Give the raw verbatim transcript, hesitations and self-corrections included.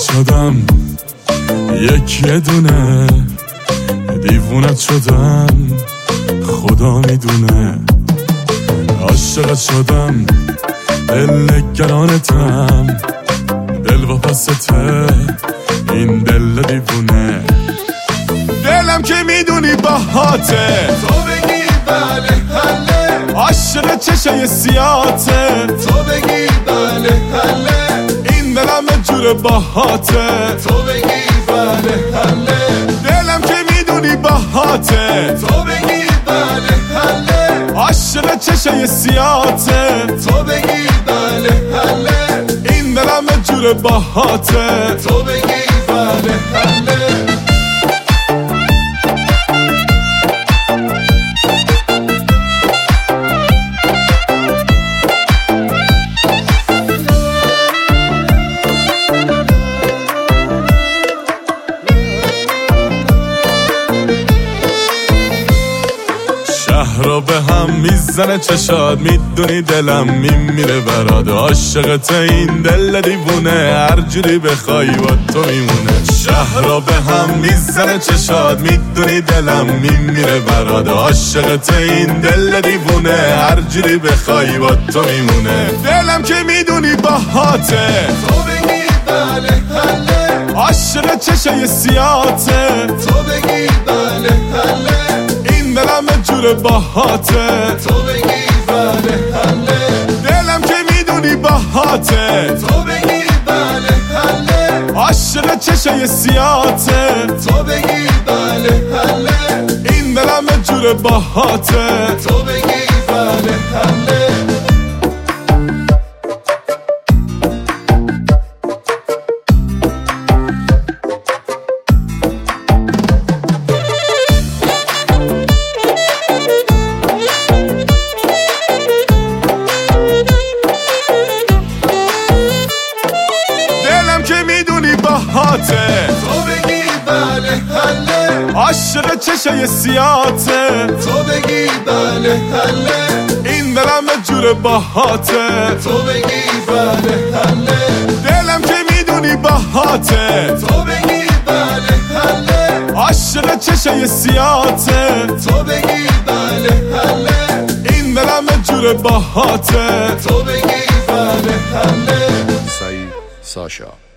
شدم یک یه دونه، دیوونت شدم خدا میدونه. عاشقت شدم دل نگرانتم، دل واپسته این دل دیوونه. دلم که میدونی باهاته، تو بگی بله حله، عاشق چشای سیاته، تو بگی بله حله، این دلم جور باهاته، تو بگی بله حله، دلم که میدونی باهاته، تو بگی بله حله، عاشق چشای سیاته، تو بگی بله حله، این دلم جور باهاته، تو بگی بله حله. شهر رو به هم میزنه چشاد، میدونی دلم میمیره برات. عاشقت این دل دیوونه، هر جوری بخوای با تو میمونه. شهر رو به هم میزنه چشاد، میدونی دلم میمیره برات. عاشقت این دل دیوونه، هر جوری بخوای با تو میمونه. دلم که میدونی باهاته، تو بگی بله حله، عاشق چشای سیاته، تو بگی بله حله، این دلم جور باهاته، تو بگی بله حله، دلم که میدونی باهاته، تو بگی بله حله، عاشق چشای سیاته، تو بگی بله حله، این دلم جور باهاته، تو بگی بله حله. دلم که میدونی باهاته، تو بگی بله حله، عاشق چشای سیاته، تو بگی بله حله، این دلم جور باهاته، تو بگی بله حله، دلم که میدونی باهاته، تو بگی بله حله، عاشق چشای سیاته، تو بگی بله حله، این دلم جور باهاته، تو بگی بله حله. سعید ساشا